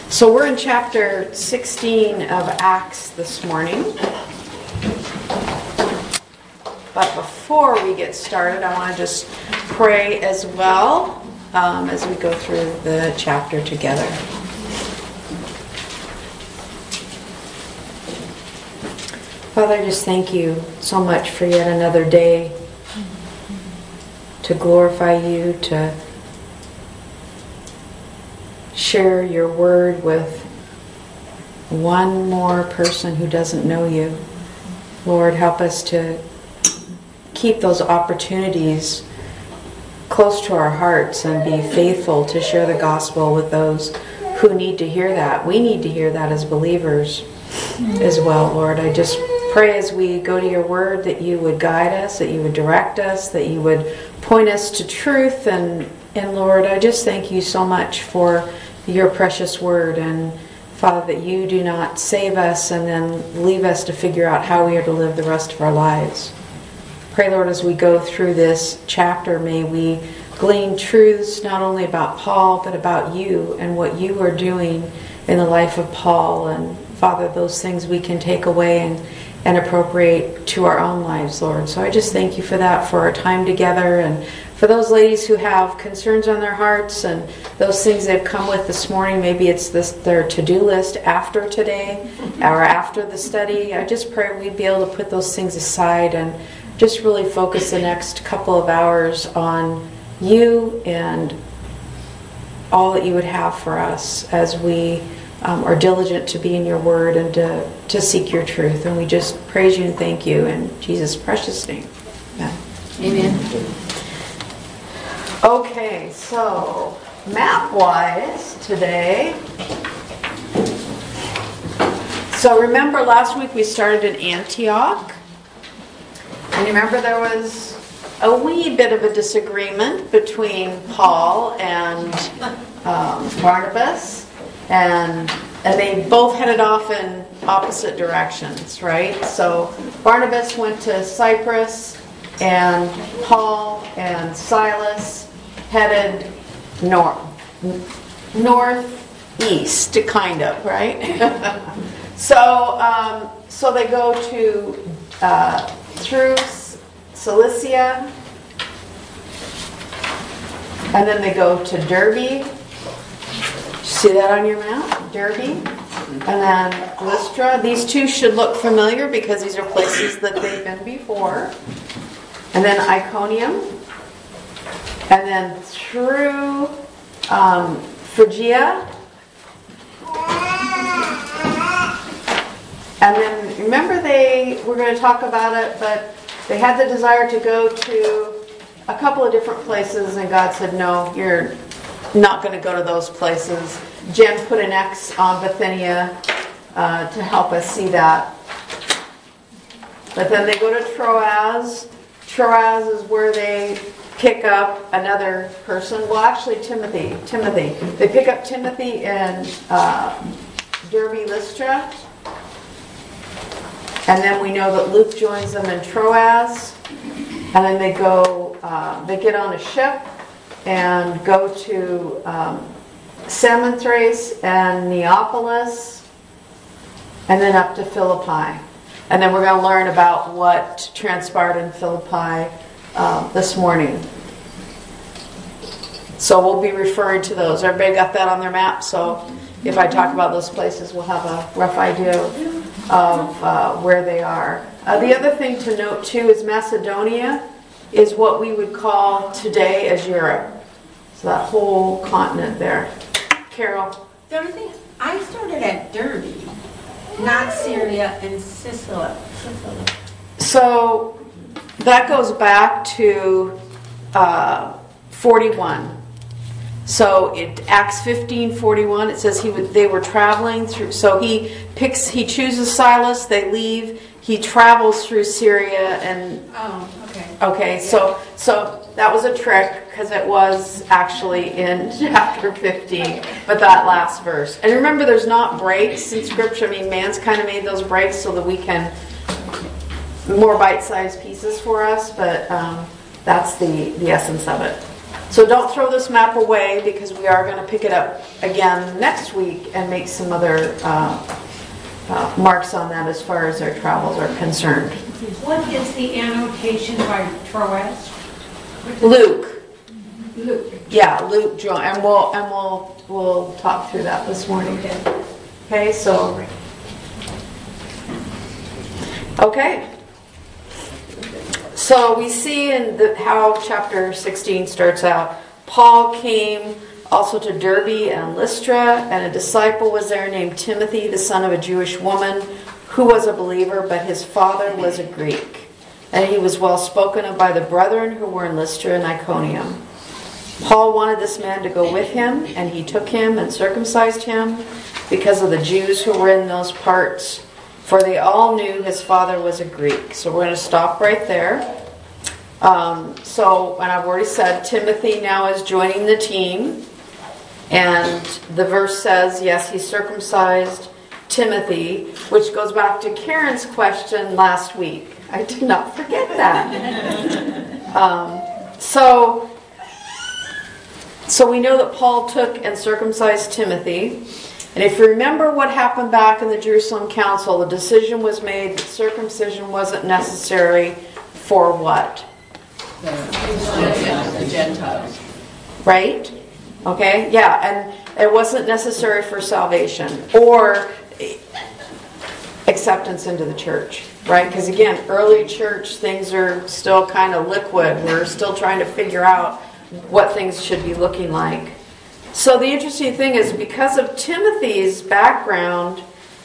So we're in chapter 16 of Acts this morning. But before we get started, I want to just pray as well as we go through the chapter together. Father, I just thank you so much for yet another day to glorify you, to share your word with one more person who doesn't know you. Lord, help us to keep those opportunities close to our hearts and be faithful to share the gospel with those who need to hear that. We need to hear that as believers as well, Lord. I just pray as we go to your word that you would guide us, that you would direct us, that you would point us to truth. And Lord, I just thank you so much for your precious word. And Father, that you do not save us and then leave us to figure out how we are to live the rest of our lives. Pray, Lord, as we go through this chapter, may we glean truths not only about Paul, but about you and what you are doing in the life of Paul. And Father, those things we can take away and appropriate to our own lives, Lord. So I just thank you for that, for our time together, and for those ladies who have concerns on their hearts and those things they've come with this morning. Maybe it's their to-do list after today or after the study. I just pray we'd be able to put those things aside and just really focus the next couple of hours on you and all that you would have for us as we are diligent to be in your word and to seek your truth. And we just praise you and thank you in Jesus' precious name. Amen. Amen. Okay, so map-wise today. So remember last week we started in Antioch. And you remember there was a wee bit of a disagreement between Paul and Barnabas. And they both headed off in opposite directions, right? So Barnabas went to Cyprus, and Paul and Silas headed northeast, kind of, right? So they go to through Cilicia, and then they go to Derbe. See that on your map? Derbe. And then Lystra. These two should look familiar because these are places that they've been before. And then Iconium. And then through Phrygia. And then remember we're going to talk about it, but they had the desire to go to a couple of different places, and God said, no, you're not going to go to those places. Jen put an X on Bithynia to help us see that. But then they go to Troas. Troas is where they pick up another person. Well, actually, Timothy. They pick up Timothy in Derbe, Lystra. And then we know that Luke joins them in Troas. And then they go, they get on a ship and go to Samothrace and Neapolis, and then up to Philippi. And then we're going to learn about what transpired in Philippi this morning. So we'll be referring to those. Everybody got that on their map? So if I talk about those places, we'll have a rough idea of where they are. The other thing to note, too, is Macedonia is what we would call today as Europe. So that whole continent there. Carol? The other thing, I started at Derbe, not Syria and Sicily. So that goes back to 41. So Acts 15:41, it says they were traveling through. So he chooses Silas. They leave. He travels through Syria and. Oh, okay. Okay, so that was a trick because it was actually in chapter 15, but that last verse. And remember, there's not breaks in Scripture. I mean, man's kind of made those breaks so that we can more bite-sized pieces for us, but that's the essence of it. So don't throw this map away, because we are going to pick it up again next week and make some other marks on that as far as their travels are concerned. What is the annotation by Troas? Luke. Luke. Yeah, Luke, John, and we'll talk through that this morning. Okay, so So we see in how chapter 16 starts out. Paul came also to Derbe and Lystra, and a disciple was there named Timothy, the son of a Jewish woman, who was a believer, but his father was a Greek. And he was well spoken of by the brethren who were in Lystra and Iconium. Paul wanted this man to go with him, and he took him and circumcised him because of the Jews who were in those parts, for they all knew his father was a Greek. So we're going to stop right there. And I've already said Timothy now is joining the team. And the verse says, yes, he circumcised Timothy, which goes back to Karen's question last week. I did not forget that. So we know that Paul took and circumcised Timothy. And if you remember what happened back in the Jerusalem Council, the decision was made that circumcision wasn't necessary for what? The Gentiles. Right? Okay, yeah, and it wasn't necessary for salvation or acceptance into the church, right? Because again, early church, things are still kind of liquid. We're still trying to figure out what things should be looking like. So the interesting thing is, because of Timothy's background,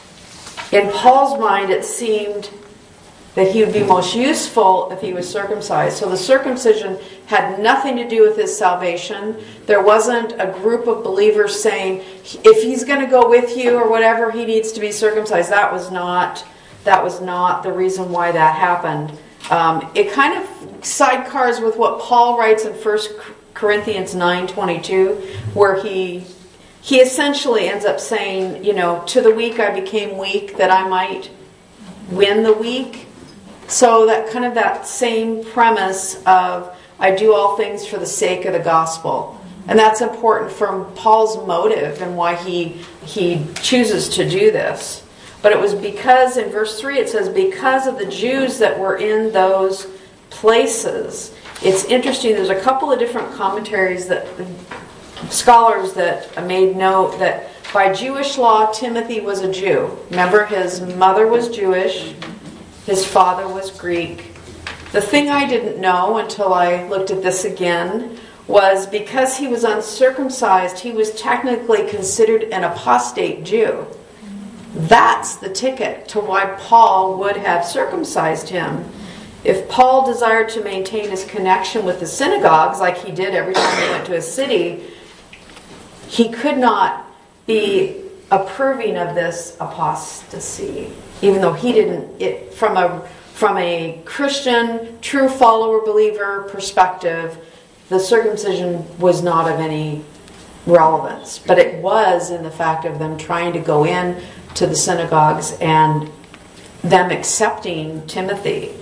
in Paul's mind it seemed that he would be most useful if he was circumcised. So the circumcision had nothing to do with his salvation. There wasn't a group of believers saying, if he's going to go with you or whatever, he needs to be circumcised. That was not the reason why that happened. It kind of sidecars with what Paul writes in 1 Corinthians 9:22, where he essentially ends up saying, to the weak I became weak that I might win the weak. So that same premise of I do all things for the sake of the gospel. And that's important from Paul's motive and why he chooses to do this. But it was because, in verse 3 it says, because of the Jews that were in those places. It's interesting, there's a couple of different commentaries that scholars that made note that by Jewish law, Timothy was a Jew. Remember, his mother was Jewish, his father was Greek. The thing I didn't know until I looked at this again was because he was uncircumcised, he was technically considered an apostate Jew. That's the ticket to why Paul would have circumcised him. If Paul desired to maintain his connection with the synagogues, like he did every time he went to a city, he could not be approving of this apostasy, even though he didn't. From a Christian, true follower, believer perspective, the circumcision was not of any relevance. But it was in the fact of them trying to go in to the synagogues and them accepting Timothy.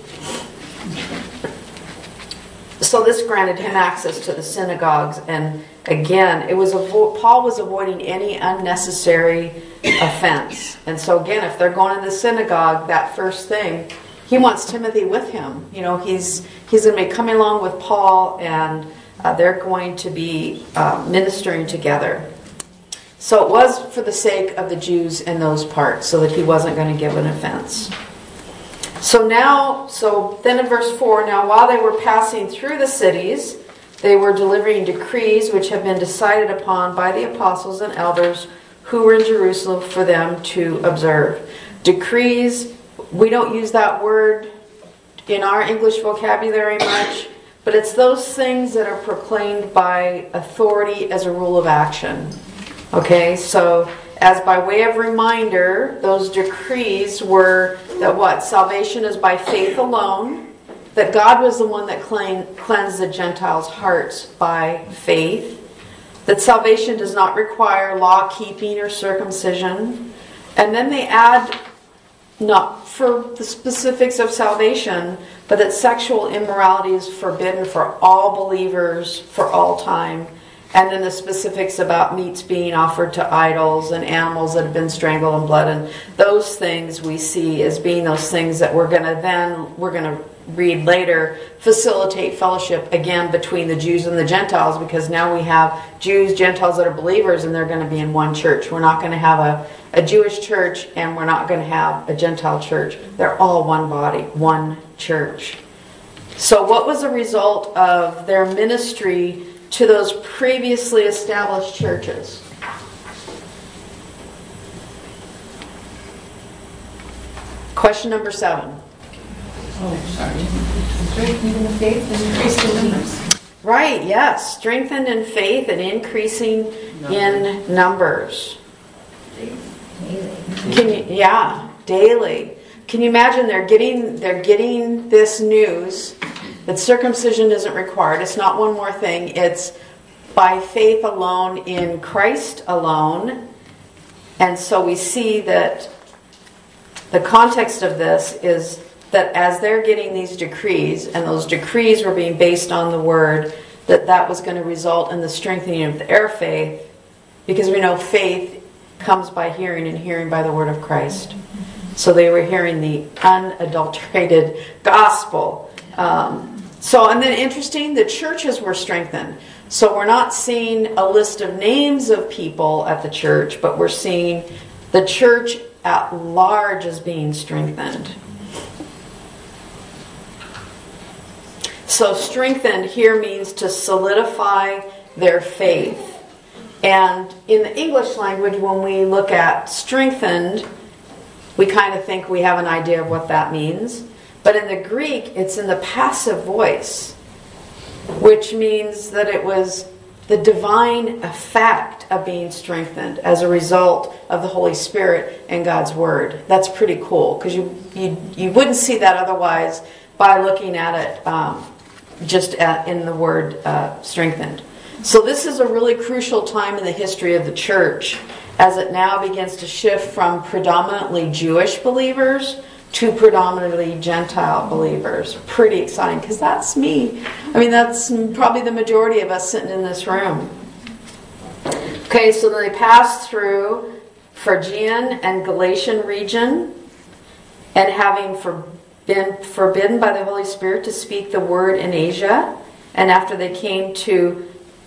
So this granted him access to the synagogues, and again, Paul was avoiding any unnecessary offense. And so again, if they're going to the synagogue, that first thing, he wants Timothy with him. He's going to be coming along with Paul, and they're going to be ministering together. So it was for the sake of the Jews in those parts, so that he wasn't going to give an offense. So then in verse 4, now while they were passing through the cities, they were delivering decrees which had been decided upon by the apostles and elders who were in Jerusalem for them to observe. Decrees, we don't use that word in our English vocabulary much, but it's those things that are proclaimed by authority as a rule of action. Okay, so as by way of reminder, those decrees were that what? Salvation is by faith alone, that God was the one that cleansed the Gentiles' hearts by faith, that salvation does not require law-keeping or circumcision. And then they add not for the specifics of salvation, but that sexual immorality is forbidden for all believers for all time. And then the specifics about meats being offered to idols and animals that have been strangled in blood. And those things we see as being those things that we're going to read later, facilitate fellowship again between the Jews and the Gentiles, because now we have Jews, Gentiles that are believers, and they're going to be in one church. We're not going to have a Jewish church, and we're not going to have a Gentile church. They're all one body, one church. So what was the result of their ministry to those previously established churches? Question number 7. Strengthened in the faith and increased in numbers. Right, yes. Strengthened in faith and increasing in numbers. Daily. Can you imagine they're getting this news that circumcision isn't required. It's not one more thing. It's by faith alone in Christ alone. And so we see that the context of this is that as they're getting these decrees, and those decrees were being based on the word, that was going to result in the strengthening of their faith, because we know faith comes by hearing, and hearing by the word of Christ. So they were hearing the unadulterated gospel. And then interesting, the churches were strengthened. So we're not seeing a list of names of people at the church, but we're seeing the church at large as being strengthened. So strengthened here means to solidify their faith. And in the English language, when we look at strengthened, we kind of think we have an idea of what that means. But in the Greek, it's in the passive voice, which means that it was the divine effect of being strengthened as a result of the Holy Spirit and God's Word. That's pretty cool, because you wouldn't see that otherwise by looking at it in the word strengthened. So this is a really crucial time in the history of the church, as it now begins to shift from predominantly Jewish believers to predominantly Gentile believers. Pretty exciting, because that's me. I mean, that's probably the majority of us sitting in this room. Okay, so then they passed through Phrygian and Galatian region, and having been forbidden by the Holy Spirit to speak the word in Asia, and after they came to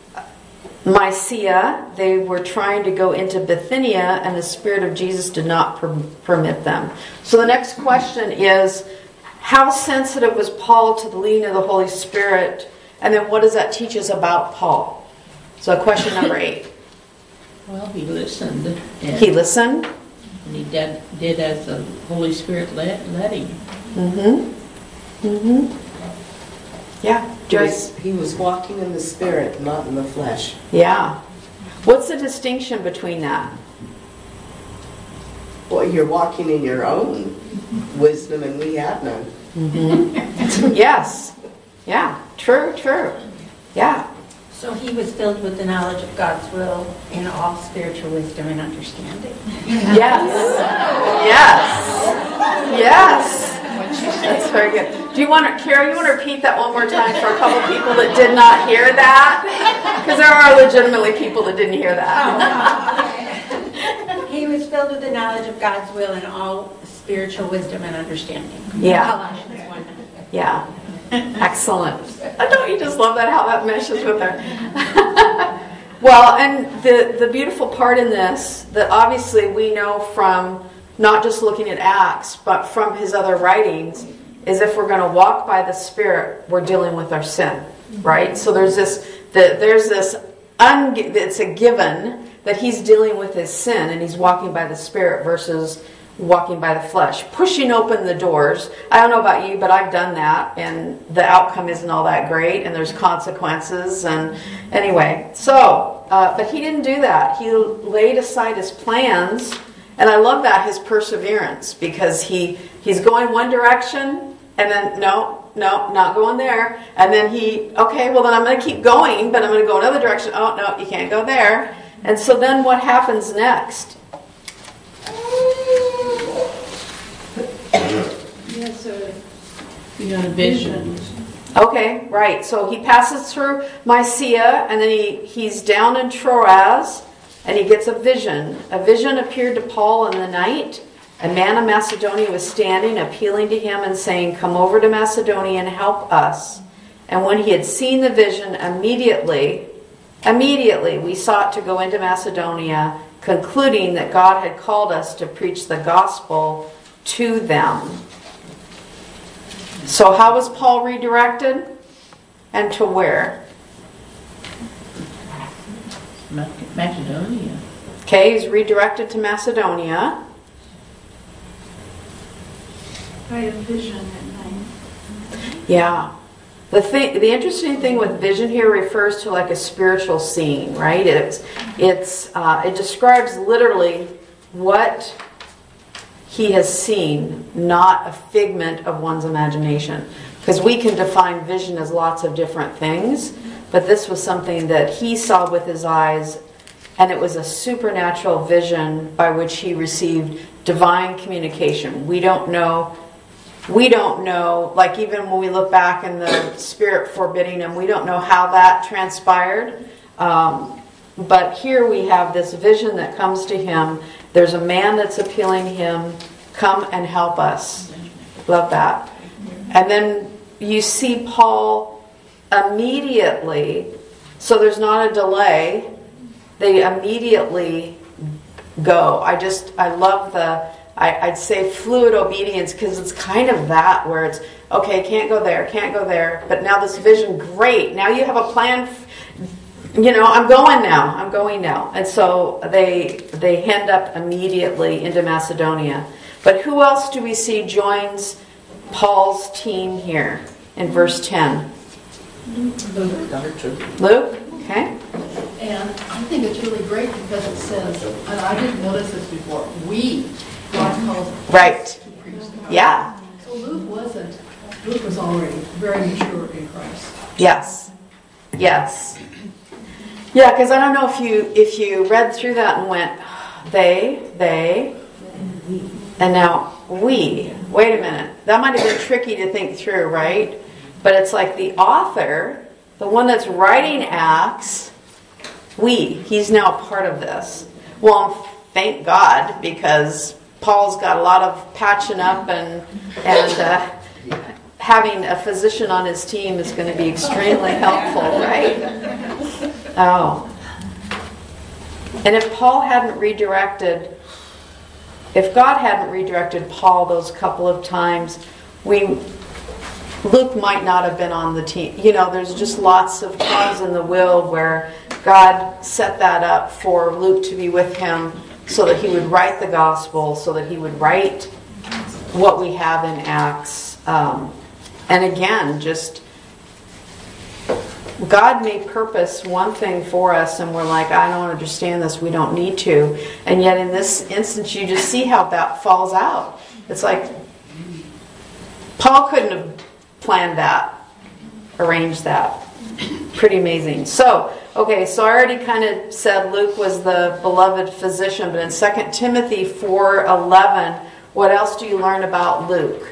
Mysia, they were trying to go into Bithynia, and the Spirit of Jesus did not permit them. So the next question is, how sensitive was Paul to the leading of the Holy Spirit? And then what does that teach us about Paul? So question number 8. Well, he listened. He listened? And he did as the Holy Spirit led him. Mm-hmm. Mm-hmm. Yeah. Joyce? He was walking in the Spirit, not in the flesh. Yeah. What's the distinction between that? Well, you're walking in your own wisdom, and we have none. Mm-hmm. Yes. Yeah. True. Yeah. So he was filled with the knowledge of God's will in all spiritual wisdom and understanding. Yes. That's very good. Kara, you want to repeat that one more time for a couple people that did not hear that? Because there are legitimately people that didn't hear that. He was filled with the knowledge of God's will in all spiritual wisdom and understanding. Yeah. Colossians 1. Yeah. Excellent. Don't you just love that, how that meshes with her? Well, and the beautiful part in this, that obviously we know from not just looking at Acts, but from his other writings, is if we're going to walk by the Spirit, we're dealing with our sin, right? So it's a given that he's dealing with his sin and he's walking by the Spirit versus walking by the flesh, pushing open the doors. I don't know about you, but I've done that, and the outcome isn't all that great, and there's consequences. And anyway, but he didn't do that. He laid aside his plans, and I love that, his perseverance, because he's going one direction, and then no, not going there, and then then I'm going to keep going, but I'm going to go another direction. Oh no, you can't go there. And so then what happens next? Yes, You got a vision. Okay, right. So he passes through Mysia, and then he's down in Troas, and he gets a vision. A vision appeared to Paul in the night. A man of Macedonia was standing, appealing to him and saying, "Come over to Macedonia and help us." And when he had seen the vision, immediately we sought to go into Macedonia, concluding that God had called us to preach the gospel to them. So how was Paul redirected? And to where? Macedonia. Okay, he's redirected to Macedonia. by a vision at night. Yeah. The interesting thing with vision here refers to like a spiritual scene, right? It describes literally what he has seen, not a figment of one's imagination. Because we can define vision as lots of different things, but this was something that he saw with his eyes, and it was a supernatural vision by which he received divine communication. We don't know, like even when we look back in the Spirit forbidding him, we don't know how that transpired. But here we have this vision that comes to him. There's a man that's appealing to him, "Come and help us." Love that. And then you see Paul immediately, so there's not a delay. They immediately go. I love I'd say fluid obedience, because it's kind of that where it's, okay, can't go there. But now this vision, great. Now you have a plan. I'm going now. And so they end up immediately into Macedonia. But who else do we see joins Paul's team here in verse 10? Luke? Okay. And I think it's really great because it says, and I didn't notice this before, God calls us Right. to preach the gospel. Yeah. So Luke was already very mature in Christ. Yes. Yeah, because I don't know if you read through that and went, they, and now we. Wait a minute. That might have been tricky to think through, right? But it's like the author, the one that's writing Acts, he's now a part of this. Well, thank God, because Paul's got a lot of patching up and having a physician on his team is going to be extremely helpful, right? Oh. And if God hadn't redirected Paul those couple of times, Luke might not have been on the team. There's just lots of times in the will where God set that up for Luke to be with him so that he would write the gospel, so that he would write what we have in Acts. And again, just God may purpose one thing for us and we're like, I don't understand this, we don't need to. And yet in this instance, you just see how that falls out. It's like, Paul couldn't have planned that, arranged that. Pretty amazing. So I already kind of said Luke was the beloved physician, but in 2 Timothy 4:11, what else do you learn about Luke?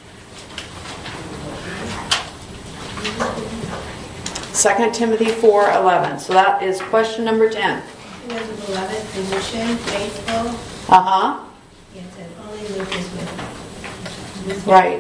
2 Timothy 4:11. So that is question number 10. He was a beloved physician, faithful. Uh-huh. Yes, and only Luke is with him. Right.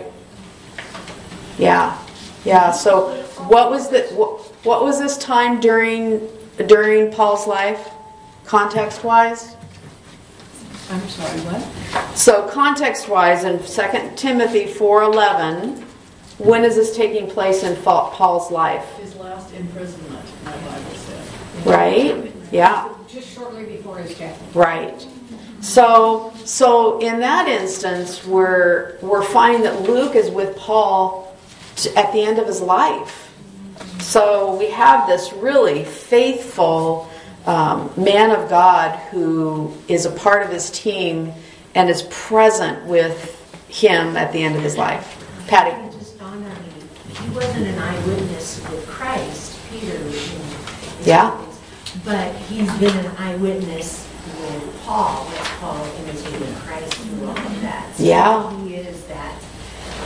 Yeah. So what was this time during Paul's life, context-wise? I'm sorry, what? So context-wise, in 2 Timothy 4:11, when is this taking place in Paul's life? His last imprisonment, my Bible said. Right? Yeah. Just shortly before his death. Right. So in that instance, we're finding that Luke is with Paul at the end of his life. So we have this really faithful man of God who is a part of his team and is present with him at the end of his life. Patty. It just dawned on me. He wasn't an eyewitness with Christ, Peter. Yeah. But he's been an eyewitness with Paul. That Paul imitated Christ through all of that. So Yeah. he is that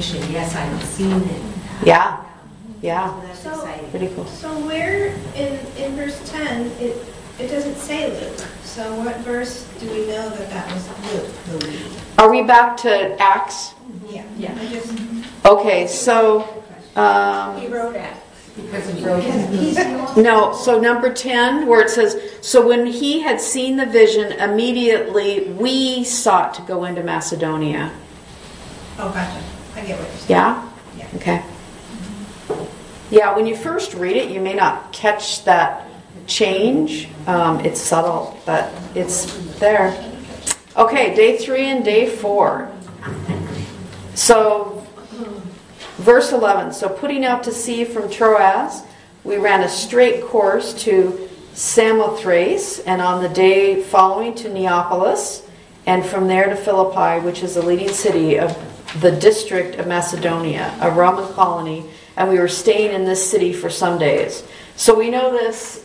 confirmation, yes, I've seen it. Yeah. So Yeah. that's So- exciting. Pretty cool. So where in verse 10, it doesn't say Luke. So what verse do we know that was Luke, the lead? Are we back to Acts? Yeah. Yeah. I just, Okay, so, He wrote it. Because of Rose's he's no, so number 10, where it says, so when he had seen the vision, immediately we sought to go into Macedonia. oh, gotcha. I get what you're saying. Yeah? Yeah. Okay. Yeah, when you first read it, you may not catch that change. It's subtle, but it's there. Okay, day 3 and day 4. So, verse 11. So, putting out to sea from Troas, we ran a straight course to Samothrace, and on the day following to Neapolis, and from there to Philippi, which is the leading city of the district of Macedonia, a Roman colony, and we were staying in this city for some days. So we know this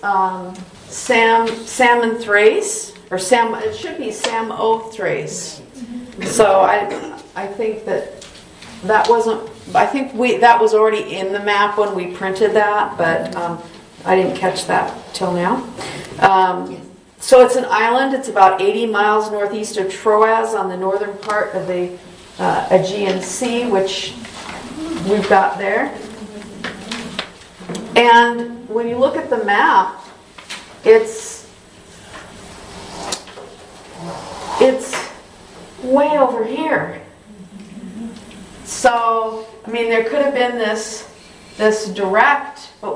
Samothrace, or it should be Samothrace. So I think that wasn't. I think that was already in the map when we printed that, but I didn't catch that till now. So it's an island. It's about 80 miles northeast of Troas on the northern part of the Aegean Sea, which we've got there. And when you look at the map, it's way over here. So, I mean, there could have been this direct, but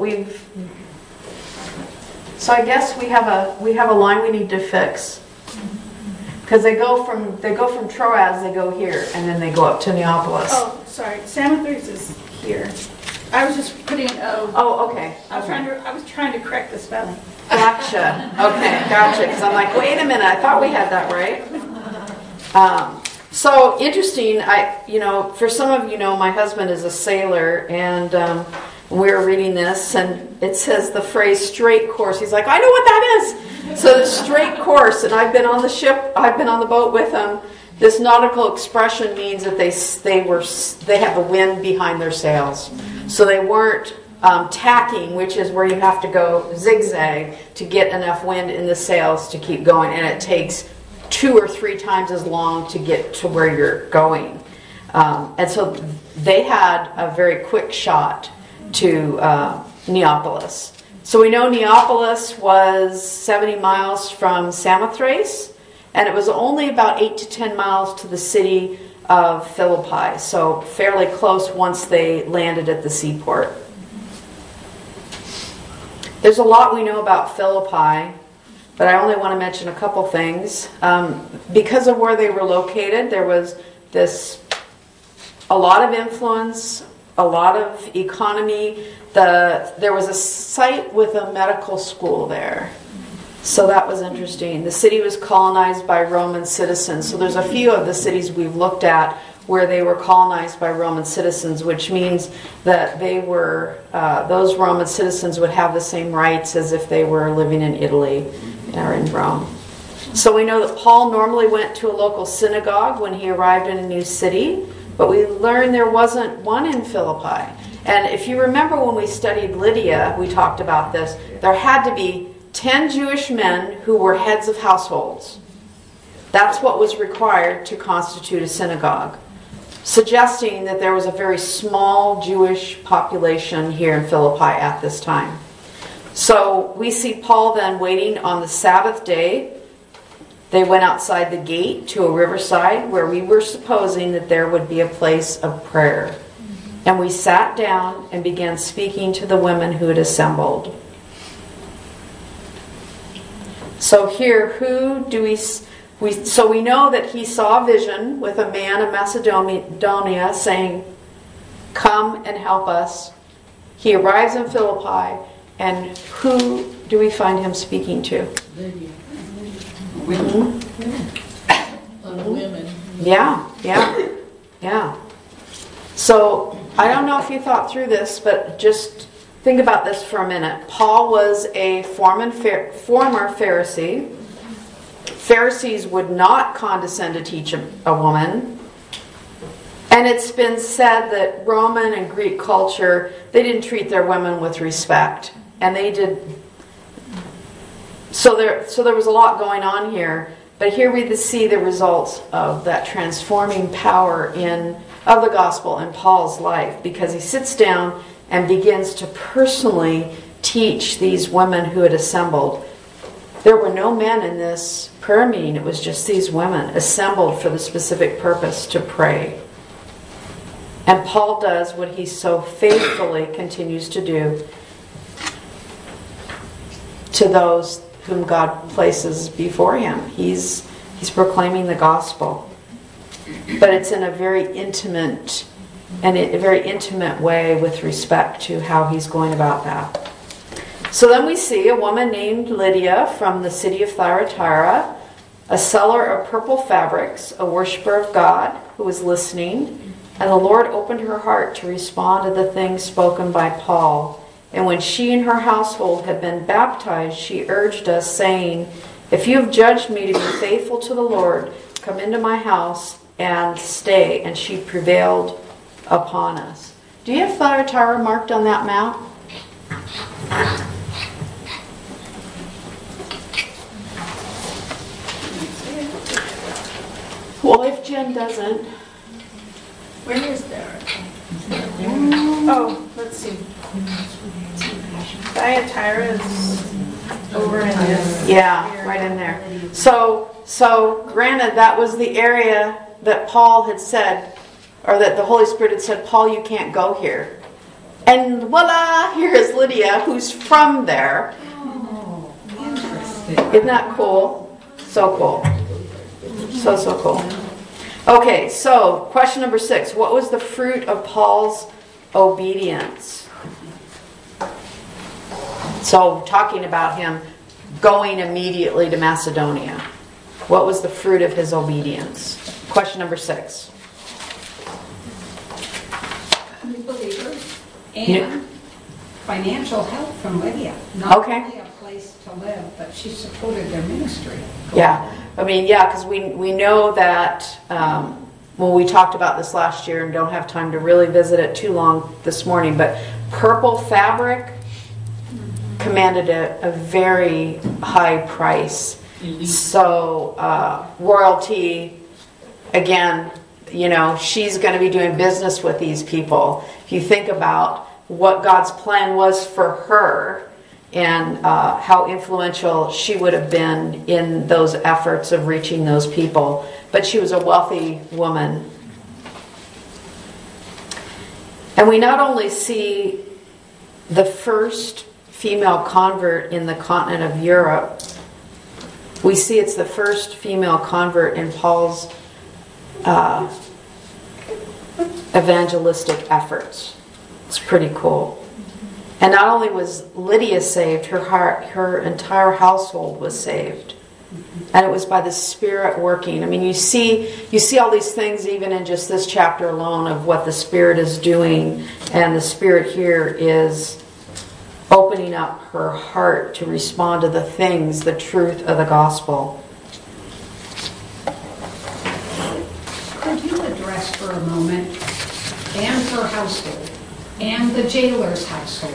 so I guess we have a line we need to fix. Because they go from Troas, they go here, and then they go up to Neapolis. Oh, sorry. Samothrace is here. I was just putting an O. Oh, okay. I was trying to correct the spelling. Gotcha. Okay, gotcha. Because I'm like, wait a minute, I thought we had that right. So interesting. For some of you know, my husband is a sailor, and we were reading this, and it says the phrase "straight course." He's like, I know what that is. So the straight course, and I've been on the ship, I've been on the boat with them. This nautical expression means that they have the wind behind their sails, so they weren't tacking, which is where you have to go zigzag to get enough wind in the sails to keep going, and it takes 2 or 3 times as long to get to where you're going. And so they had a very quick shot to Neapolis. So we know Neapolis was 70 miles from Samothrace, and it was only about 8 to 10 miles to the city of Philippi, so fairly close once they landed at the seaport. There's a lot we know about Philippi, but I only want to mention a couple things. Because of where they were located, there was a lot of influence, a lot of economy. There was a site with a medical school there. So that was interesting. The city was colonized by Roman citizens. So there's a few of the cities we've looked at where they were colonized by Roman citizens, which means that those Roman citizens would have the same rights as if they were living in Italy or in Rome. So we know that Paul normally went to a local synagogue when he arrived in a new city, but we learned there wasn't one in Philippi. And if you remember when we studied Lydia, we talked about this. There had to be 10 Jewish men who were heads of households. That's what was required to constitute a synagogue, suggesting that there was a very small Jewish population here in Philippi at this time. So we see Paul then waiting on the Sabbath day. They went outside the gate to a riverside where we were supposing that there would be a place of prayer. And we sat down and began speaking to the women who had assembled. So here, so we know that he saw a vision with a man of Macedonia saying, "Come and help us." He arrives in Philippi, and who do we find him speaking to? Lydia. Mm-hmm. Women. Yeah. So I don't know if you thought through this, but just think about this for a minute. Paul was a former Pharisee. Pharisees would not condescend to teach a woman. And it's been said that Roman and Greek culture, they didn't treat their women with respect. And they did. So there was a lot going on here. But here we see the results of that transforming power of the gospel in Paul's life, because he sits down and begins to personally teach these women who had assembled. There were no men in this prayer meeting. It was just these women assembled for the specific purpose to pray. And Paul does what he so faithfully continues to do to those whom God places before him. He's proclaiming the gospel. But it's in a very intimate way with respect to how he's going about that. So then we see a woman named Lydia from the city of Thyatira, a seller of purple fabrics, a worshiper of God, who was listening. And the Lord opened her heart to respond to the things spoken by Paul. And when she and her household had been baptized, she urged us, saying, "If you have judged me to be faithful to the Lord, come into my house and stay." And she prevailed upon us. Do you have Thyatira marked on that map? Well, if Jen doesn't. Where is there? Oh, let's see. Thyatira is over in this. Yeah, right in there. So granted, that was the area that Paul had said, or that the Holy Spirit had said, "Paul, you can't go here." And voila, here is Lydia, who's from there. Oh, interesting. Isn't that cool? So cool. So cool. Okay, so question number 6. What was the fruit of Paul's obedience? So talking about him going immediately to Macedonia. What was the fruit of his obedience? Question number 6. New believers Yeah. and financial help from Lydia. Not Okay. only a place to live, but she supported their ministry. Yeah, I mean, yeah, because we know that, well, we talked about this last year and don't have time to really visit it too long this morning, but purple fabric commanded a very high price. Elite. So royalty, again, she's going to be doing business with these people. If you think about what God's plan was for her, and how influential she would have been in those efforts of reaching those people. But she was a wealthy woman. And we not only see the first female convert in the continent of Europe, we see it's the first female convert in Paul's evangelistic efforts. It's pretty cool. And not only was Lydia saved, her entire household was saved. And it was by the Spirit working. I mean, you see all these things even in just this chapter alone of what the Spirit is doing. And the Spirit here is opening up her heart to respond to the things, the truth of the gospel. Could you address for a moment, and her household, and the jailer's household?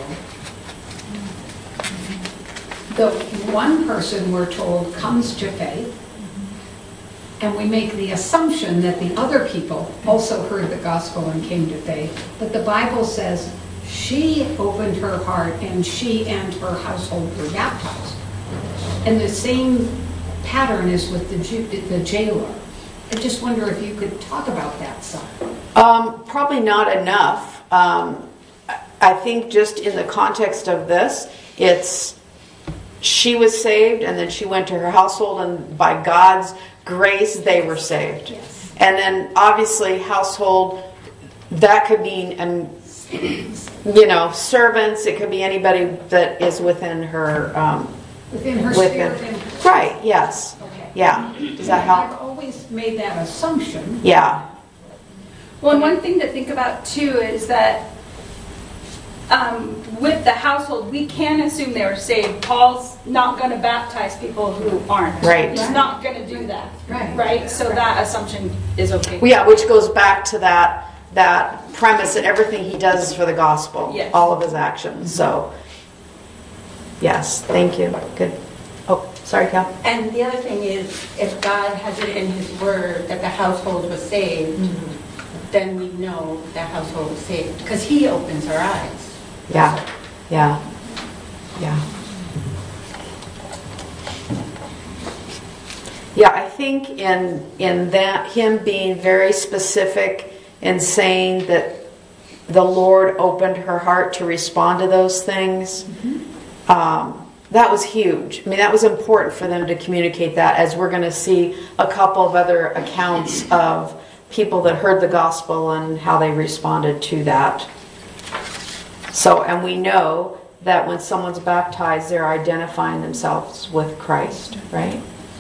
The one person, we're told, comes to faith, and we make the assumption that the other people also heard the gospel and came to faith. But the Bible says she opened her heart and she and her household were baptized. And the same pattern is with the jailer. I just wonder if you could talk about that some. Probably not enough. I think just in the context of this, she was saved, and then she went to her household, and by God's grace, they were saved. Yes. And then obviously household, that could mean, servants. It could be anybody that is within her. Within her sphere. Right. Yes. Okay. Yeah. Does that help? I've always made that assumption. Yeah. Well, and one thing to think about too is that with the household, we can assume they were saved. Paul's not going to baptize people who aren't. Right. He's not going to do do that. Right. Right? So that assumption is okay. Well, yeah, which goes back to that premise that everything he does is for the gospel. Yes. All of his actions. So, yes, thank you. Good. Oh, sorry, Cal. And the other thing is, if God has it in his word that the household was saved, then we know that household was saved. Because he opens our eyes. Yeah, yeah, yeah. Yeah, I think in that him being very specific in saying that the Lord opened her heart to respond to those things, that was huge. I mean, that was important for them to communicate that, as we're going to see a couple of other accounts of people that heard the gospel and how they responded to that. So, and we know that when someone's baptized, they're identifying themselves with Christ, right?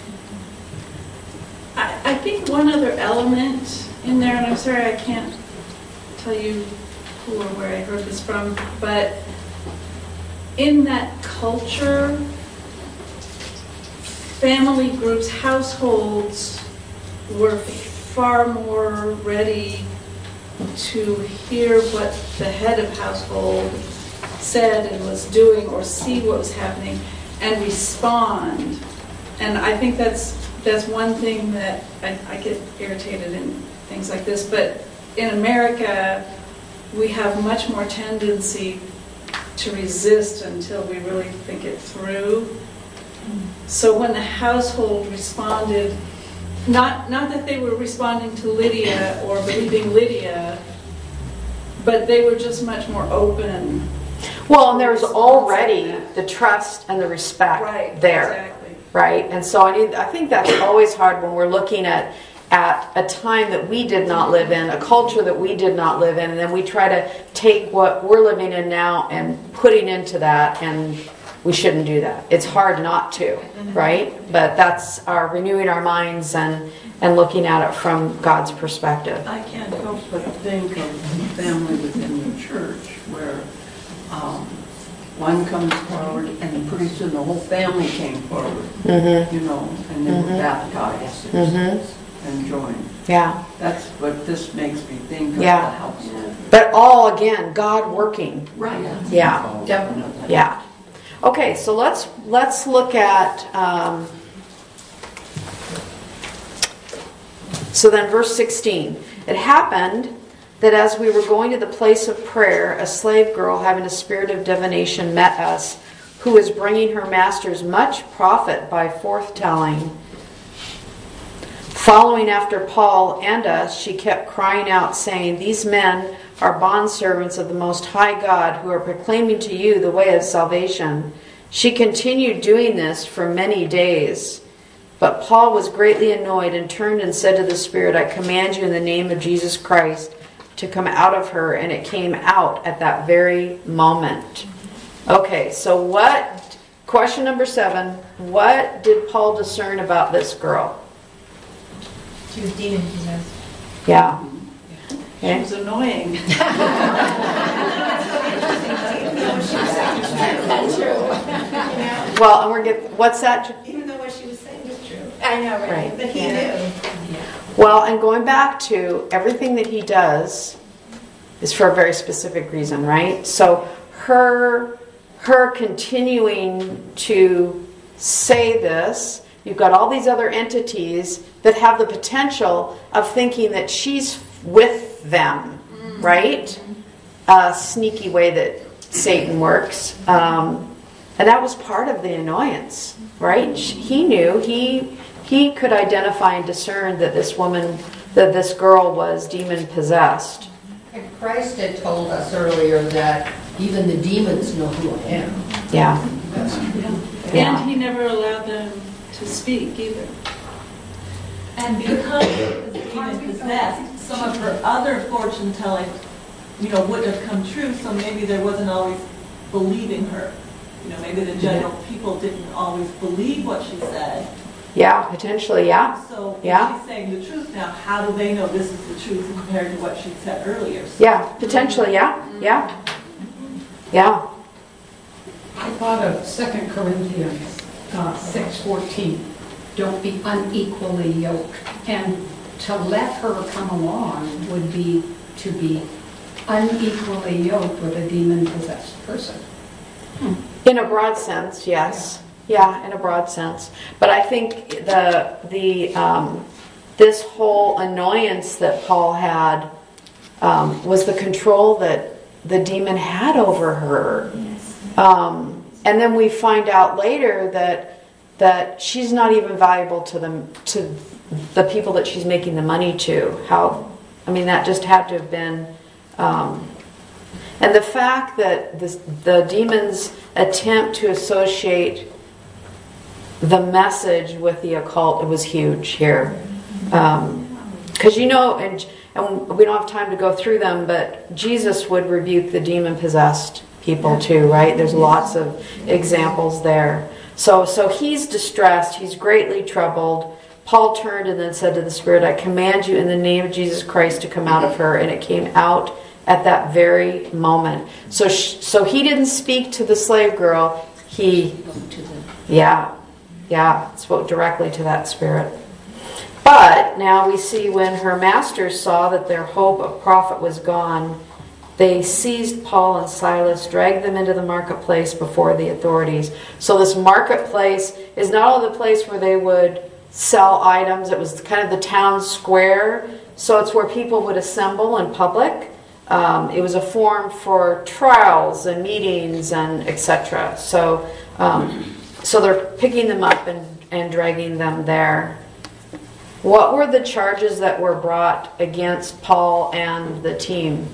I think one other element in there, and I'm sorry I can't tell you who or where I heard this from, but in that culture, family groups, households were far more ready to hear what the head of household said and was doing, or see what was happening and respond. And I think that's one thing that I get irritated in things like this. But in America, we have much more tendency to resist until we really think it through. So when the household responded, not that they were responding to Lydia or believing Lydia, but they were just much more open. Well, and there's already the trust and the respect there. Exactly. Right? And so I think that's always hard when we're looking at a time that we did not live in, a culture that we did not live in, and then we try to take what we're living in now and putting into that, and we shouldn't do that. It's hard not to, right? But that's our renewing our minds and looking at it from God's perspective. I can't help but think of family within the church where one comes forward and pretty soon the whole family came forward, you know, and they were baptized and joined. Yeah. That's what this makes me think of Yeah. the household. But all, again, God working. Right. Yeah. Definitely. Yeah. Okay, so let's look at, so then verse 16. It happened that as we were going to the place of prayer, a slave girl having a spirit of divination met us, who was bringing her masters much profit by forthtelling. Following after Paul and us, she kept crying out, saying, "These men are bondservants of the Most High God, who are proclaiming to you the way of salvation." She continued doing this for many days. But Paul was greatly annoyed and turned and said to the spirit, "I command you in the name of Jesus Christ to come out of her," and it came out at that very moment. Okay, so question number 7, what did Paul discern about this girl? She was demon possessed. Yeah. She Okay. was annoying. Well, and what's that? Even though what she was saying was true. I know, right? Right. But he knew. Well, and going back to everything that he does is for a very specific reason, right? So her continuing to say this, you've got all these other entities that have the potential of thinking that she's with them, right? A sneaky way that Satan works. And that was part of the annoyance, right? He knew, he could identify and discern that this girl was demon possessed. And Christ had told us earlier that even the demons know who I am. Yeah. And he never allowed them to speak either. And because she was demon possessed, some of her other fortune telling, wouldn't have come true, so maybe there wasn't always believing her. Maybe the general people didn't always believe what she said. Yeah, potentially, yeah. So Yeah. if she's saying the truth now, how do they know this is the truth compared to what she said earlier? So Yeah, potentially, yeah. Yeah. Yeah. I thought of 2 Corinthians 6:14. don't be unequally yoked. And to let her come along would be to be unequally yoked with a demon-possessed person. In a broad sense, yes. Yeah, in a broad sense. But I think this whole annoyance that Paul had was the control that the demon had over her. And then we find out later that she's not even valuable to the people that she's making the money to. That just had to have been. And the fact that the demons attempt to associate the message with the occult, it was huge here. Because and we don't have time to go through them, but Jesus would rebuke the demon-possessed people too, right? There's lots of examples there. So he's distressed, he's greatly troubled. Paul turned and then said to the spirit, I command you in the name of Jesus Christ to come out of her. And it came out at that very moment. So he didn't speak to the slave girl. He spoke directly to that spirit. But now we see when her masters saw that their hope of profit was gone, they seized Paul and Silas, dragged them into the marketplace before the authorities. So this marketplace is not only the place where they would sell items, it was kind of the town square. So it's where people would assemble in public. It was a forum for trials and meetings and etc. So they're picking them up and dragging them there. What were the charges that were brought against Paul and the team?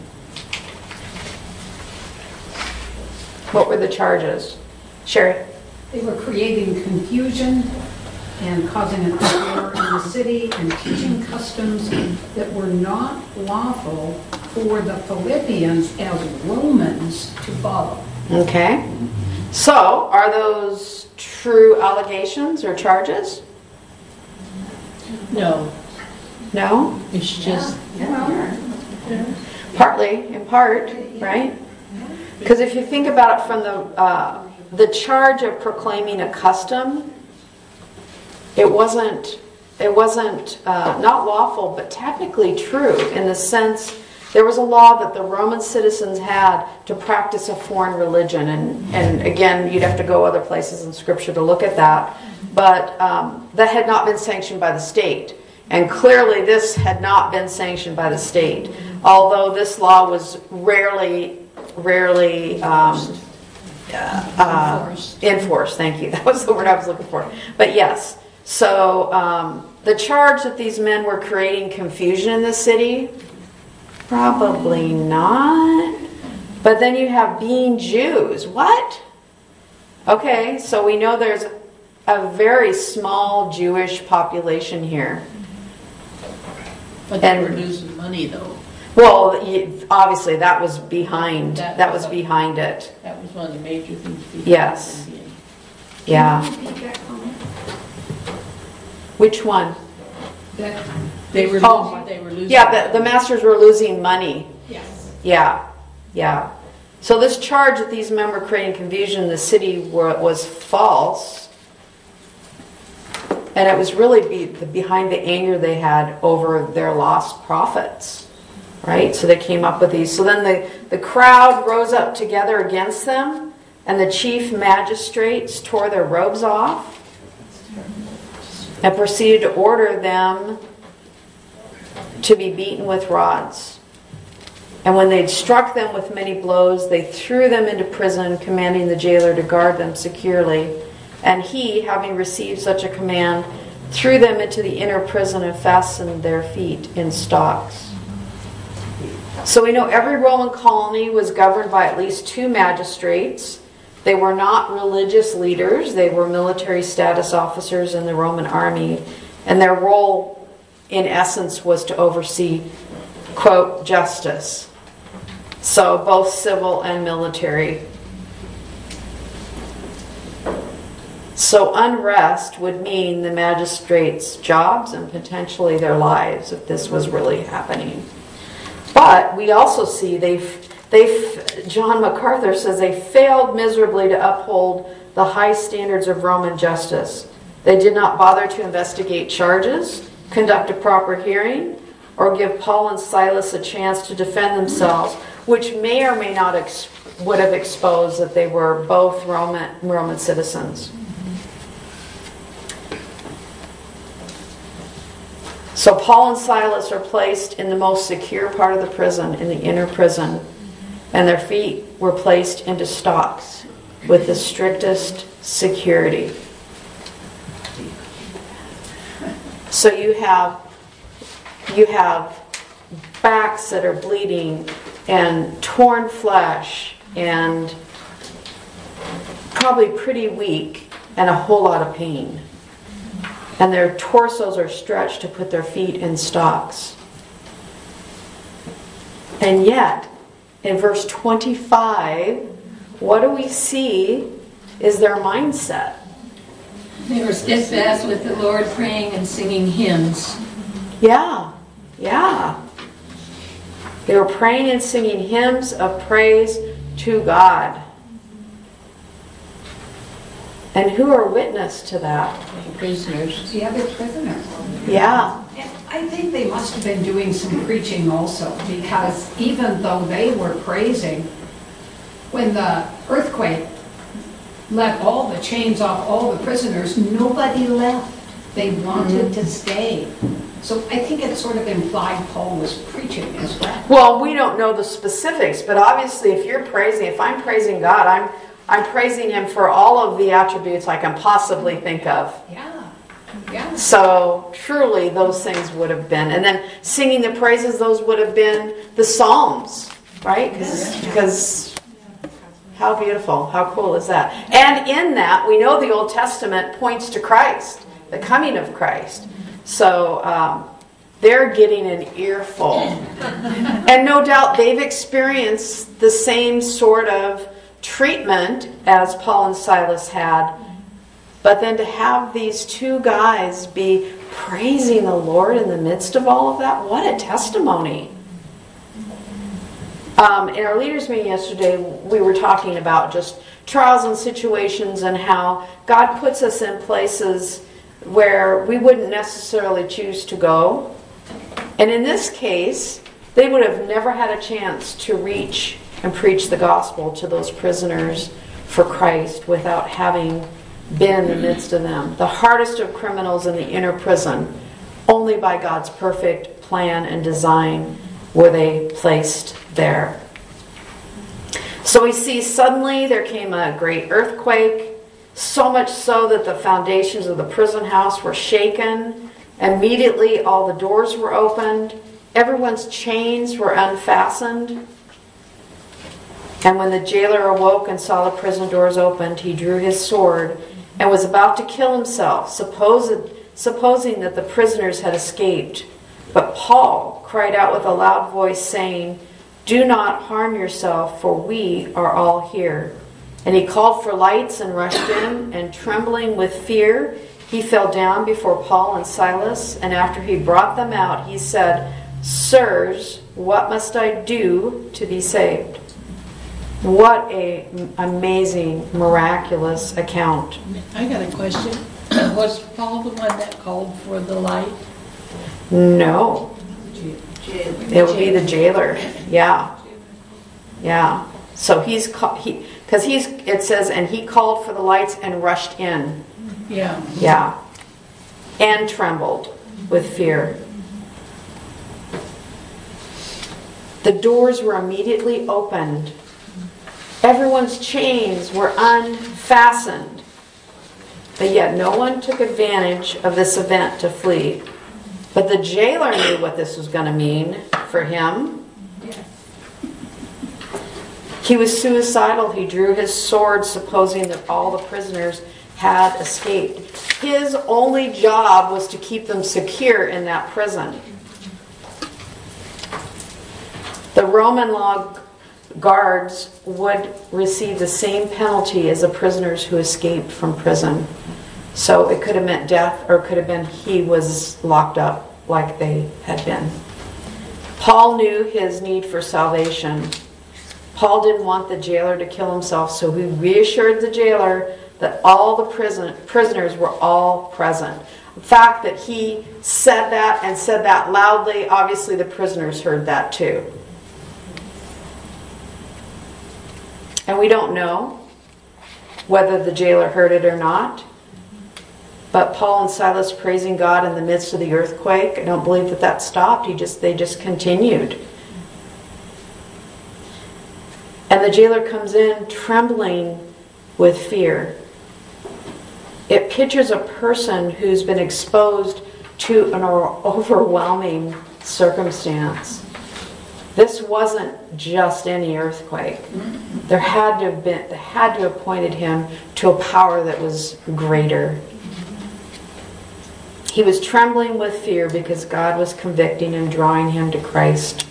What were the charges? Sherry? They were creating confusion and causing an uproar in the city and teaching customs that were not lawful for the Philippians as Romans to follow. Okay. So, are those true allegations or charges? No. No? It's just... Partly, in part, right? Because if you think about it from the charge of proclaiming a custom, it wasn't not lawful, but technically true in the sense there was a law that the Roman citizens had to practice a foreign religion, and again, you'd have to go other places in Scripture to look at that, but that had not been sanctioned by the state, and clearly this had not been sanctioned by the state, although this law was rarely enforced. Thank you. That was the word I was looking for. But yes, so the charge that these men were creating confusion in the city, probably not. But then you have being Jews. What? Okay, so we know there's a very small Jewish population here. But they were losing money, though. Well, obviously that was behind. That was behind it. That was one of the major things. Yes. Yeah. Which one? They were losing. Yeah, the masters were losing money. Yes. Yeah. So this charge that these men were creating confusion in the city was false. And it was really behind the anger they had over their lost profits. Right? So they came up with these. So then the crowd rose up together against them, and the chief magistrates tore their robes off and proceeded to order them to be beaten with rods. And when they'd struck them with many blows, they threw them into prison, commanding the jailer to guard them securely. And he, having received such a command, threw them into the inner prison and fastened their feet in stocks. So we know every Roman colony was governed by at least 2 magistrates. They were not religious leaders. They were military status officers in the Roman army. And their role, in essence, was to oversee, quote, justice. So both civil and military. So unrest would mean the magistrates' jobs and potentially their lives if this was really happening. But we also see John MacArthur says they failed miserably to uphold the high standards of Roman justice. They did not bother to investigate charges, conduct a proper hearing, or give Paul and Silas a chance to defend themselves, which may or may not would have exposed that they were both Roman citizens. So Paul and Silas are placed in the most secure part of the prison, in the inner prison, and their feet were placed into stocks with the strictest security. So you have backs that are bleeding and torn flesh and probably pretty weak and a whole lot of pain. And their torsos are stretched to put their feet in stocks. And yet, in verse 25, what do we see is their mindset. They were steadfast with the Lord, praying and singing hymns. Yeah. They were praying and singing hymns of praise to God. And who are witness to that? Prisoners. The other prisoners. Yeah. And I think they must have been doing some preaching also, because even though they were praising, when the earthquake let all the chains off all the prisoners, nobody left. They wanted to stay. So I think it sort of implied Paul was preaching as well. Well, we don't know the specifics, but obviously if I'm praising God, I'm praising Him for all of the attributes I can possibly think of. Yeah. So truly those things would have been. And then singing the praises, those would have been the Psalms, right? Because how beautiful, how cool is that? And in that, we know the Old Testament points to Christ, the coming of Christ. So they're getting an earful. And no doubt they've experienced the same sort of treatment as Paul and Silas had. But then to have these two guys be praising the Lord in the midst of all of that, what a testimony. In our leaders meeting yesterday, we were talking about just trials and situations and how God puts us in places where we wouldn't necessarily choose to go. And in this case, they would have never had a chance to reach and preach the gospel to those prisoners for Christ without having been in the midst of them. The hardest of criminals in the inner prison, only by God's perfect plan and design were they placed there. So we see suddenly there came a great earthquake, so much so that the foundations of the prison house were shaken. Immediately all the doors were opened, everyone's chains were unfastened. And when the jailer awoke and saw the prison doors opened, he drew his sword and was about to kill himself, supposing that the prisoners had escaped. But Paul cried out with a loud voice, saying, "Do not harm yourself, for we are all here." And he called for lights and rushed in, and trembling with fear, he fell down before Paul and Silas. And after he brought them out, he said, "Sirs, what must I do to be saved?" What an amazing, miraculous account. I got a question. Was Paul the one that called for the light? No. It would be the jailer. Yeah. So it says, and he called for the lights and rushed in. Yeah. And trembled with fear. The doors were immediately opened. Everyone's chains were unfastened. But yet no one took advantage of this event to flee. But the jailer knew what this was going to mean for him. He was suicidal. He drew his sword, supposing that all the prisoners had escaped. His only job was to keep them secure in that prison. The Roman law guards would receive the same penalty as the prisoners who escaped from prison. So it could have meant death, or it could have been he was locked up like they had been. Paul knew his need for salvation. Paul didn't want the jailer to kill himself, so he reassured the jailer that all the prisoners were all present. The fact that he said that and said that loudly, obviously the prisoners heard that too. And we don't know whether the jailer heard it or not. But Paul and Silas praising God in the midst of the earthquake, I don't believe that stopped. They just continued. And the jailer comes in trembling with fear. It pictures a person who's been exposed to an overwhelming circumstance. This wasn't just any earthquake. They had to have pointed him to a power that was greater. He was trembling with fear because God was convicting and drawing him to Christ.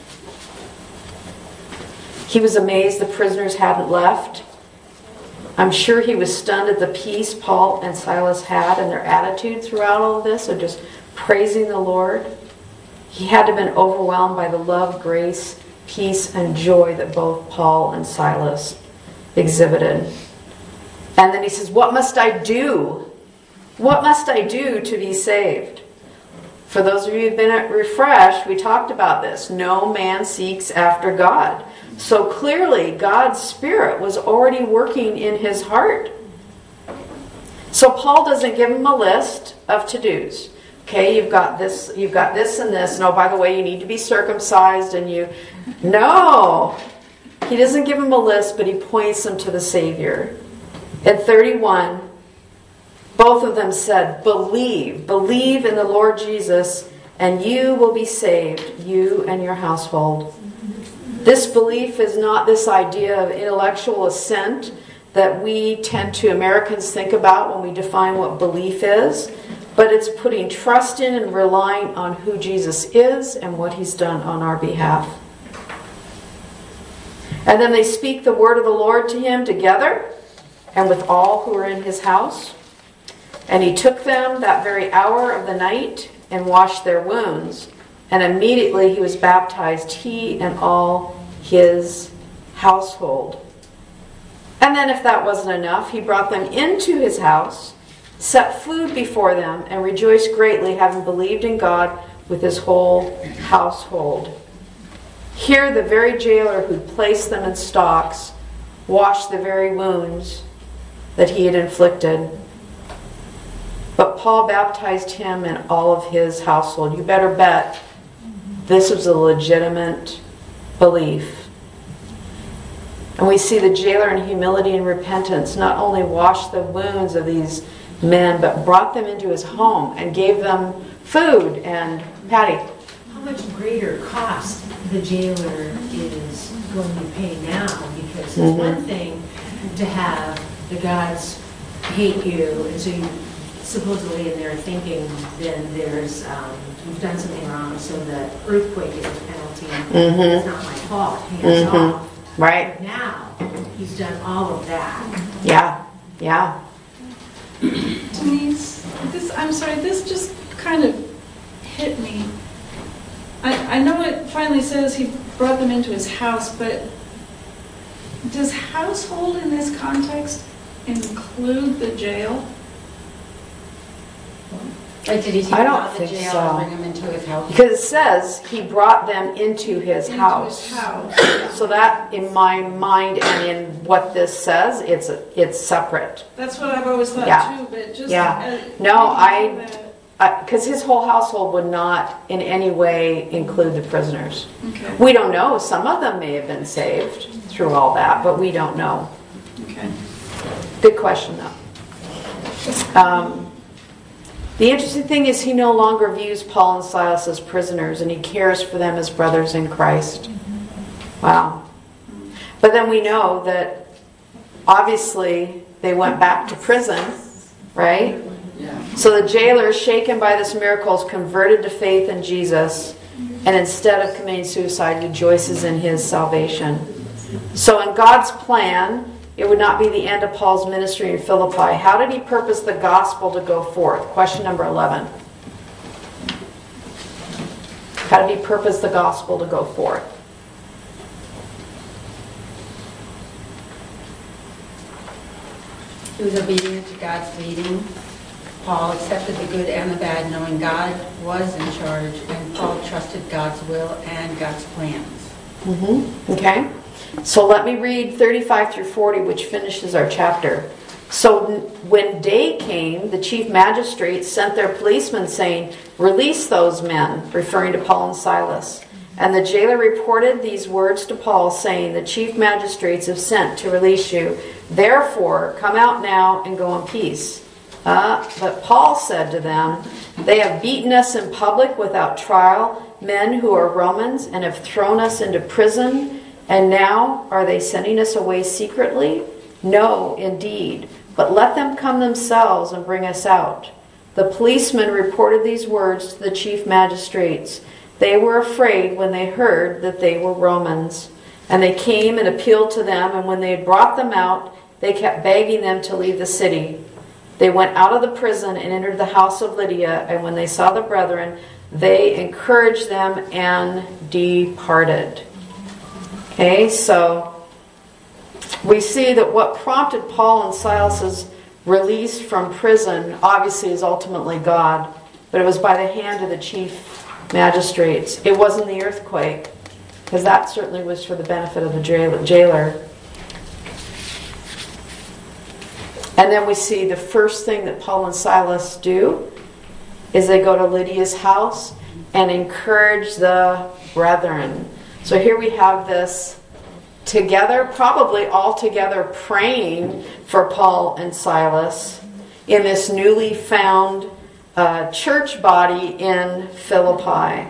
He was amazed the prisoners hadn't left. I'm sure he was stunned at the peace Paul and Silas had and their attitude throughout all of this of just praising the Lord. He had to have been overwhelmed by the love, grace, peace, and joy that both Paul and Silas exhibited. And then he says, "What must I do? What must I do to be saved?" For those of you who've been refreshed, we talked about this. No man seeks after God. So clearly, God's Spirit was already working in his heart. So Paul doesn't give him a list of to-dos. Okay, you've got this, and this. And oh, by the way, you need to be circumcised, and you... No! He doesn't give him a list, but he points him to the Savior. At 31, both of them said, believe in the Lord Jesus, and you will be saved, you and your household. This belief is not this idea of intellectual assent that Americans think about when we define what belief is, but it's putting trust in and relying on who Jesus is and what he's done on our behalf. And then they speak the word of the Lord to him together and with all who are in his house. And he took them that very hour of the night and washed their wounds. And immediately he was baptized, he and all his household. And then if that wasn't enough, he brought them into his house, set food before them, and rejoiced greatly, having believed in God with his whole household. Here the very jailer who placed them in stocks washed the very wounds that he had inflicted. But Paul baptized him and all of his household. You better bet this was a legitimate belief. And we see the jailer in humility and repentance not only washed the wounds of these men, but brought them into his home and gave them food. And Patty? How much greater cost the jailer is going to pay now, because it's one thing to have the gods hate you, and so you supposedly in their thinking, then there's you've done something wrong, so the earthquake is a penalty. It's not my fault. Hands off. Right. But now he's done all of that. Yeah. Denise, this just kind of hit me. I know it finally says he brought them into his house, but does household in this context include the jail? Like, did he take I them don't out of the think jail so. and bring them into his house? Because it says he brought them into his house. So that, in my mind and in what this says, it's separate. That's what I've always thought too, but just... Because his whole household would not in any way include the prisoners. Okay. We don't know. Some of them may have been saved through all that, but we don't know. Okay. Good question, though. The interesting thing is he no longer views Paul and Silas as prisoners, and he cares for them as brothers in Christ. Wow. But then we know that obviously they went back to prison, right? Yeah. So the jailer, shaken by this miracle, is converted to faith in Jesus, and instead of committing suicide, rejoices in his salvation. So in God's plan, it would not be the end of Paul's ministry in Philippi. How did he purpose the gospel to go forth? Question number 11. How did he purpose the gospel to go forth? He was obedient to God's leading. Paul accepted the good and the bad, knowing God was in charge, and Paul trusted God's will and God's plans. Okay. So let me read 35 through 40, which finishes our chapter. So when day came, the chief magistrates sent their policemen saying, "Release those men," referring to Paul and Silas. And the jailer reported these words to Paul, saying, "The chief magistrates have sent to release you. Therefore, come out now and go in peace." But Paul said to them, "They have beaten us in public without trial, men who are Romans, and have thrown us into prison. And now are they sending us away secretly? No, indeed. But let them come themselves and bring us out." The policemen reported these words to the chief magistrates. They were afraid when they heard that they were Romans. And they came and appealed to them, and when they had brought them out, they kept begging them to leave the city. They went out of the prison and entered the house of Lydia, and when they saw the brethren, they encouraged them and departed. Okay, so we see that what prompted Paul and Silas's release from prison obviously is ultimately God, but it was by the hand of the chief magistrates. It wasn't the earthquake, because that certainly was for the benefit of the jailer. And then we see the first thing that Paul and Silas do is they go to Lydia's house and encourage the brethren. So here we have this together, probably all together, praying for Paul and Silas in this newly found church body in Philippi.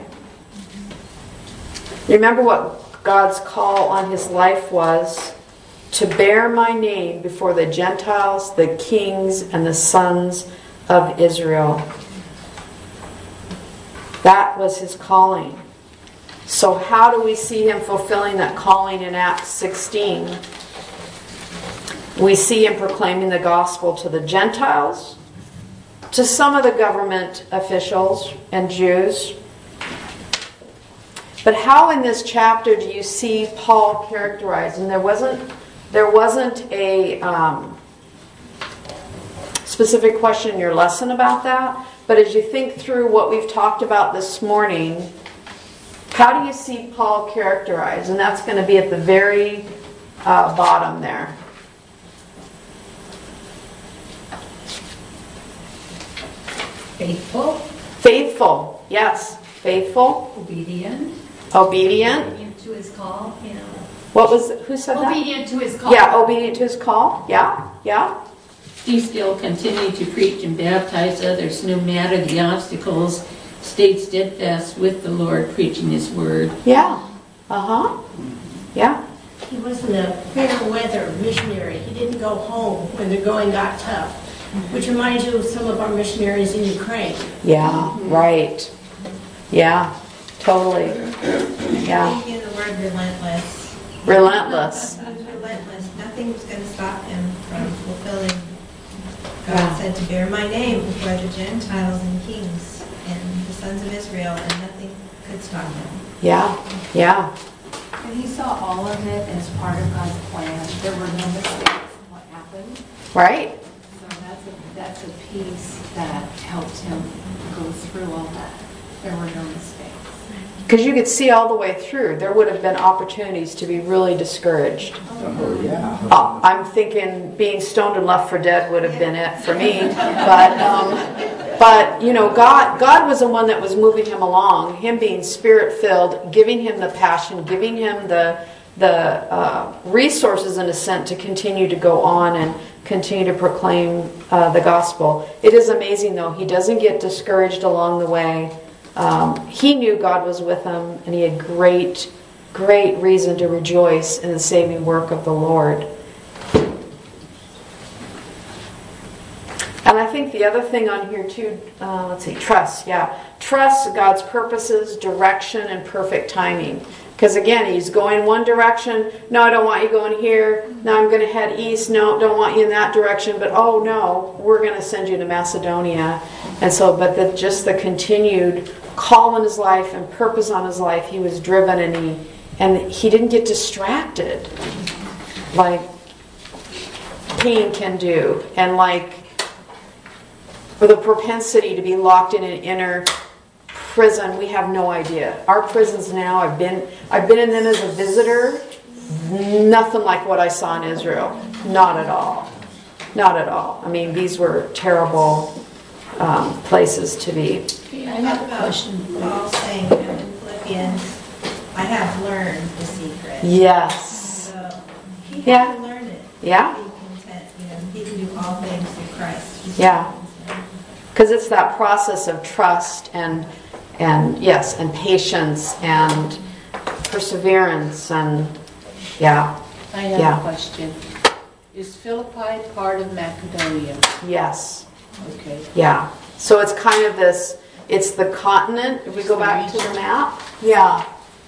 Remember what God's call on his life was? To bear my name before the Gentiles, the kings, and the sons of Israel. That was his calling. So how do we see him fulfilling that calling in Acts 16? We see him proclaiming the gospel to the Gentiles, to some of the government officials and Jews. But how in this chapter do you see Paul characterized? And there wasn't a specific question in your lesson about that. But as you think through what we've talked about this morning, how do you see Paul characterized? And that's going to be at the very bottom there. Faithful. Faithful, yes. Faithful. Obedient. Obedient. To his call, you know. Who said that? Obedient to his call. Yeah, obedient to his call. Yeah. He still continued to preach and baptize others no matter the obstacles, stayed steadfast with the Lord, preaching his word. Yeah. Yeah. He wasn't a fair weather missionary. He didn't go home when the going got tough, which reminds you of some of our missionaries in Ukraine. Yeah, right. Yeah, totally. Yeah. He used the word relentless. Relentless. He was relentless. Nothing was going to stop him from fulfilling. God said to bear my name before the Gentiles and kings and the sons of Israel, and nothing could stop him. Yeah. And he saw all of it as part of God's plan. There were no mistakes in what happened. Right. So that's a piece that helped him go through all that. There were no mistakes. Because you could see all the way through. There would have been opportunities to be really discouraged. Oh, yeah. I'm thinking being stoned and left for dead would have been it for me. But you know, God was the one that was moving him along. Him being spirit-filled, giving him the passion, giving him the resources, in a sense, to continue to go on and continue to proclaim the gospel. It is amazing, though. He doesn't get discouraged along the way. He knew God was with him, and he had great reason to rejoice in the saving work of the Lord. And I think the other thing on here too, trust. Yeah, trust God's purposes, direction, and perfect timing. Because again, he's going one direction. No, I don't want you going here. No, I'm going to head east. No, don't want you in that direction. But oh no, we're going to send you to Macedonia. And so, but just the continued call in his life and purpose on his life, he was driven, and he didn't get distracted. Like pain can do, and like for the propensity to be locked in an inner prison, we have no idea. Our prisons now, I've been in them as a visitor, nothing like what I saw in Israel. Not at all. Not at all. I mean, these were terrible places to be. I have a question. Paul saying in Philippians, I have learned the secret. Yes. So he Yeah. had to learn it. Yeah. Be content. He can do all things through Christ. Yeah. Because it's that process of trust and yes, and patience and perseverance and yeah. I have a question. Is Philippi part of Macedonia? Yes. Okay. Yeah. So it's kind of this, it's the continent. If we go back to the map. Yeah.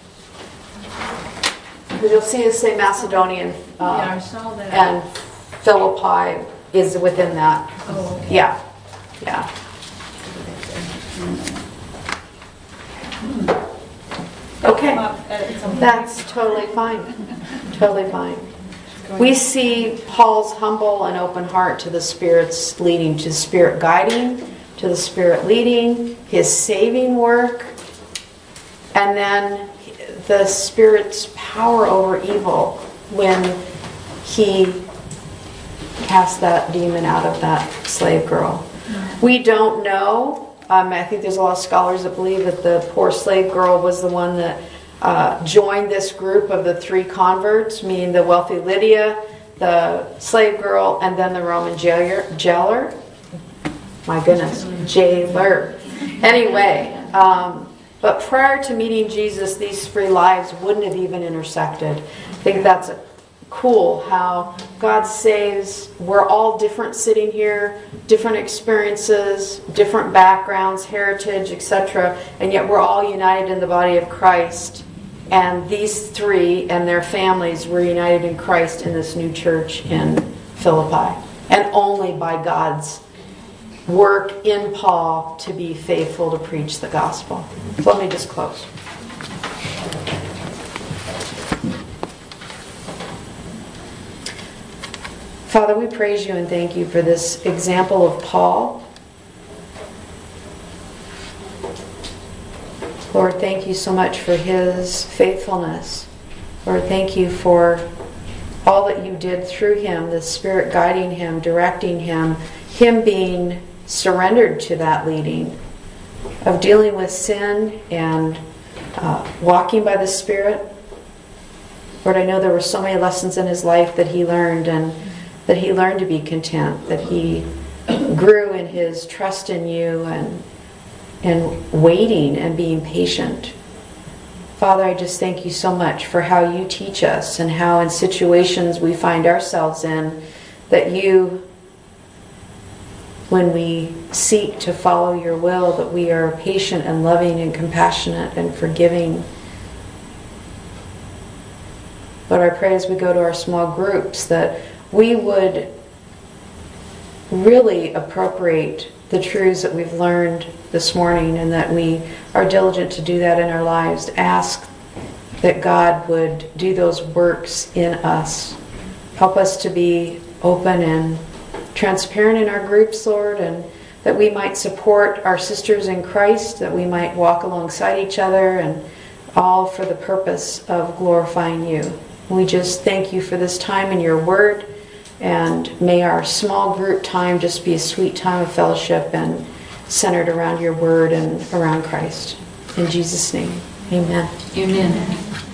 Because you'll see it say Macedonian. Yeah, I saw that. And Philippi is within that. Oh, okay. Yeah. Yeah. Okay. That's totally fine. Totally fine. We see Paul's humble and open heart to the Spirit's leading, to the Spirit guiding, to the Spirit leading, His saving work, and then the Spirit's power over evil when He cast that demon out of that slave girl. We don't know. I think there's a lot of scholars that believe that the poor slave girl was the one that joined this group of the 3 converts, meaning the wealthy Lydia, the slave girl, and then the Roman jailer. My goodness, jailer. Anyway, but prior to meeting Jesus, these 3 lives wouldn't have even intersected. I think that's cool how God saves. We're all different sitting here, different experiences, different backgrounds, heritage, etc. And yet we're all united in the body of Christ. And these 3 and their families were united in Christ in this new church in Philippi. And only by God's work in Paul to be faithful to preach the gospel. So let me just close. Father, we praise you and thank you for this example of Paul. Lord, thank you so much for his faithfulness. Lord, thank you for all that you did through him, the Spirit guiding him, directing him, him being surrendered to that leading of dealing with sin and walking by the Spirit. Lord, I know there were so many lessons in his life that he learned, and that he learned to be content, that he grew in his trust in you and waiting and being patient. Father, I just thank you so much for how you teach us and how in situations we find ourselves in, that you, when we seek to follow your will, that we are patient and loving and compassionate and forgiving. Lord, I pray as we go to our small groups that we would really appropriate the truths that we've learned this morning, and that we are diligent to do that in our lives. Ask that God would do those works in us. Help us to be open and transparent in our groups, Lord, and that we might support our sisters in Christ, that we might walk alongside each other, and all for the purpose of glorifying you. We just thank you for this time in your word. And may our small group time just be a sweet time of fellowship and centered around your word and around Christ. In Jesus' name, amen. Amen.